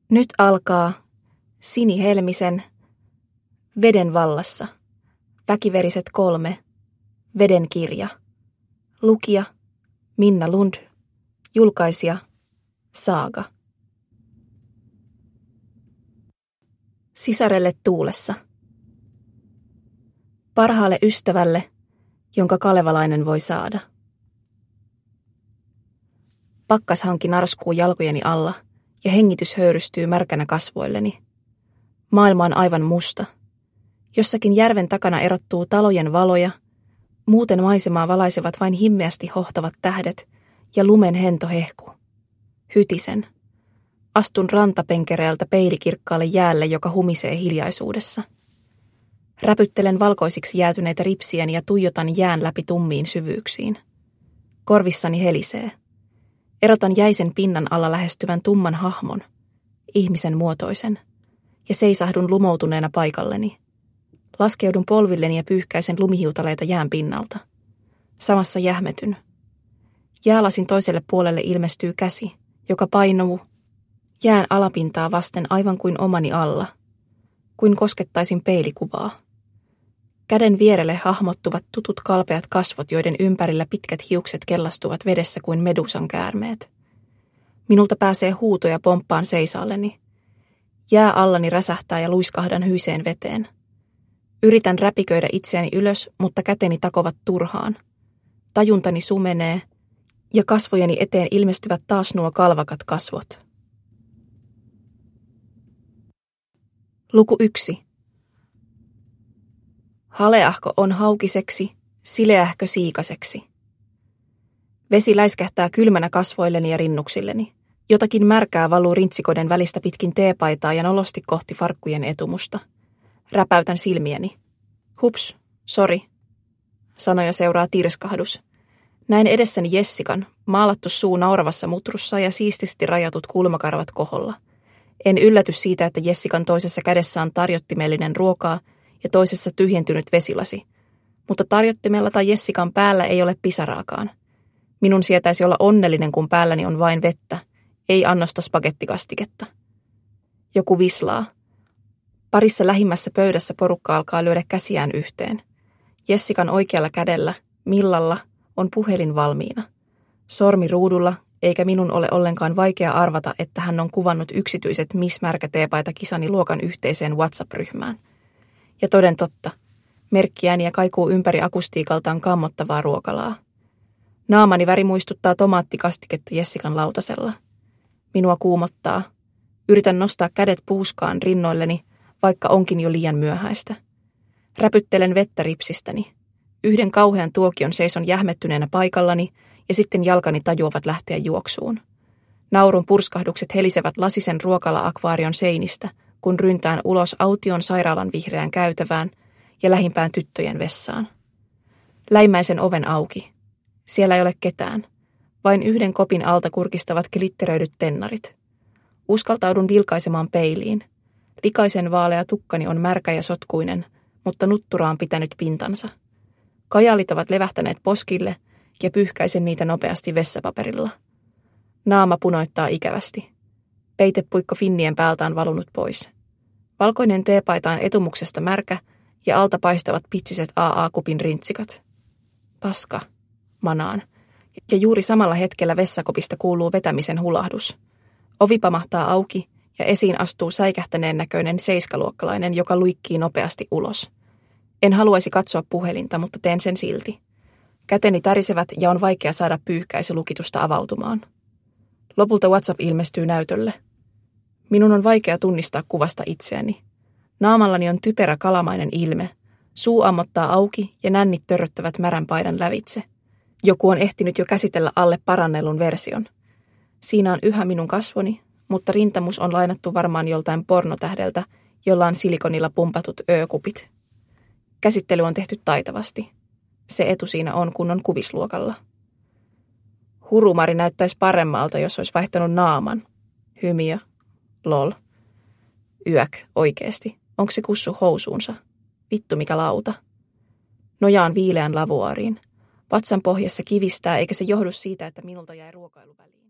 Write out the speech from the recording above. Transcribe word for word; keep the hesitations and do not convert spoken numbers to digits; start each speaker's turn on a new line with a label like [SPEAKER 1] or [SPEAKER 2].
[SPEAKER 1] Nyt alkaa Sini Helmisen Veden vallassa. Väkiveriset kolme. Veden kirja. Lukija Minna Lund. Julkaisija Saaga. Sisarelle tuulessa. Parhaalle ystävälle, jonka kalevalainen voi saada. Pakkashanki narskuu jalkojeni alla ja hengitys höyrystyy märkänä kasvoilleni. Maailma on aivan musta. Jossakin järven takana erottuu talojen valoja, muuten maisemaa valaisevat vain himmeästi hohtavat tähdet ja lumen hento hehku. Hytisen. Astun rantapenkereeltä peilikirkkaalle jäälle, joka humisee hiljaisuudessa. Räpyttelen valkoisiksi jäätyneitä ripsiäni ja tuijotan jään läpi tummiin syvyyksiin. Korvissani helisee. Erotan jäisen pinnan alla lähestyvän tumman hahmon, ihmisen muotoisen, ja seisahdun lumoutuneena paikalleni. Laskeudun polvilleni ja pyyhkäisen lumihiutaleita jään pinnalta. Samassa jähmetyn. Jäälasin toiselle puolelle ilmestyy käsi, joka painuu jään alapintaa vasten aivan kuin omani alla, kuin koskettaisin peilikuvaa. Käden vierelle hahmottuvat tutut kalpeat kasvot, joiden ympärillä pitkät hiukset kellastuvat vedessä kuin medusan käärmeet. Minulta pääsee huuto ja pomppaan seisaalleni. Jää allani räsähtää ja luiskahdan hyiseen veteen. Yritän räpiköidä itseäni ylös, mutta käteni takovat turhaan. Tajuntani sumenee ja kasvojeni eteen ilmestyvät taas nuo kalvakat kasvot. Luku yksi. Haleahko on haukiseksi, sileähkö siikaseksi. Vesi läiskähtää kylmänä kasvoilleni ja rinnuksilleni. Jotakin märkää valuu rintsikoiden välistä pitkin teepaitaa ja nolosti kohti farkkujen etumusta. Räpäytän silmieni. Hups, sori. Sanoja seuraa tirskahdus. Näin edessäni Jessikan, maalattu suu nauravassa mutrussa ja siististi rajatut kulmakarvat koholla. En ylläty siitä, että Jessikan toisessa kädessä on tarjottimellinen ruokaa ja toisessa tyhjentynyt vesilasi. Mutta tarjottimella tai Jessikan päällä ei ole pisaraakaan. Minun sietäisi olla onnellinen, kun päälläni on vain vettä, ei annosta spagettikastiketta. Joku vislaa. Parissa lähimmässä pöydässä porukka alkaa lyödä käsiään yhteen. Jessikan oikealla kädellä, Millalla, on puhelin valmiina. Sormi ruudulla, eikä minun ole ollenkaan vaikea arvata, että hän on kuvannut yksityiset Miss Märkä teepaita kisani luokan yhteiseen WhatsApp-ryhmään. Ja toden totta, merkkiääniä kaikuu ympäri akustiikaltaan kammottavaa ruokalaa. Naamani väri muistuttaa tomaattikastiketta Jessikan lautasella. Minua kuumottaa. Yritän nostaa kädet puuskaan rinnoilleni, vaikka onkin jo liian myöhäistä. Räpyttelen vettä ripsistäni. Yhden kauhean tuokion seison jähmettyneenä paikallani ja sitten jalkani tajuavat lähteä juoksuun. Naurun purskahdukset helisevät lasisen ruokala-akvaarion seinistä, kun ryntään ulos aution sairaalan vihreään käytävään ja lähimpään tyttöjen vessaan. Läimäisen oven auki. Siellä ei ole ketään. Vain yhden kopin alta kurkistavat glitteröidyt tennarit. Uskaltaudun vilkaisemaan peiliin. Likaisen vaalea tukkani on märkä ja sotkuinen, mutta nuttura on pitänyt pintansa. Kajalit ovat levähtäneet poskille ja pyyhkäisen niitä nopeasti vessapaperilla. Naama punoittaa ikävästi. Peitepuikko finnien päältä on valunut pois. Valkoinen teepaita on etumuksesta märkä ja alta paistavat pitsiset A A-kupin rintsikat. Paska, manaan. Ja juuri samalla hetkellä vessakopista kuuluu vetämisen hulahdus. Ovi pamahtaa auki ja esiin astuu säikähtäneen näköinen seiskaluokkalainen, joka luikkii nopeasti ulos. En haluaisi katsoa puhelinta, mutta teen sen silti. Käteni tärisevät ja on vaikea saada pyyhkäisylukitusta avautumaan. Lopulta WhatsApp ilmestyy näytölle. Minun on vaikea tunnistaa kuvasta itseäni. Naamallani on typerä kalamainen ilme. Suu ammottaa auki ja nännit törröttävät märän paidan lävitse. Joku on ehtinyt jo käsitellä alle parannellun version. Siinä on yhä minun kasvoni, mutta rintamus on lainattu varmaan joltain pornotähdeltä, jolla on silikonilla pumpatut öökupit. Käsittely on tehty taitavasti. Se etu siinä on kunnon kuvisluokalla. Hurumari näyttäisi paremmalta, jos olisi vaihtanut naaman. Hymiö. Lol. Yäk, oikeesti. Onko se kussu housuunsa? Vittu mikä lauta. Nojaan viileän lavuaariin. Vatsan pohjassa kivistää, eikä se johdu siitä, että minulta jäi ruokailu väliin.